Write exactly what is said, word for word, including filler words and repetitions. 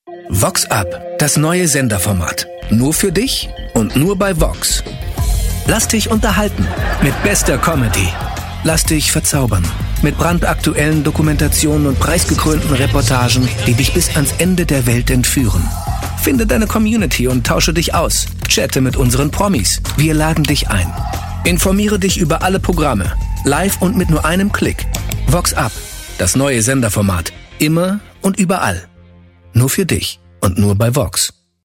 Vox Up, das neue Senderformat. Nur für dich und nur bei Vox. Lass dich unterhalten mit bester Comedy. Lass dich verzaubern mit brandaktuellen Dokumentationen und preisgekrönten Reportagen, die dich bis ans Ende der Welt entführen. Finde deine Community und tausche dich aus. Chatte mit unseren Promis. Wir laden dich ein. Informiere dich über alle Programme. Live und mit nur einem Klick. Vox Up, das neue Senderformat. Immer und überall. Nur für dich und nur bei Vox.